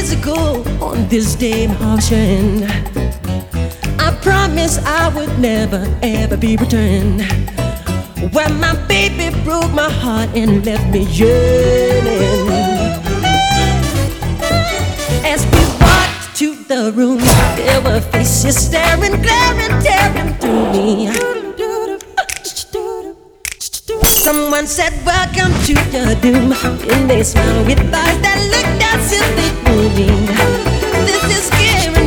years ago on this day, Martian, I promised I would never ever be returned. When my baby broke my heart and left me yearning. As we walked to the room, there were faces staring, glaring, tearing through me. Someone said, welcome to your doom. And they smiled with eyes that looked as if they knew me. This is scary.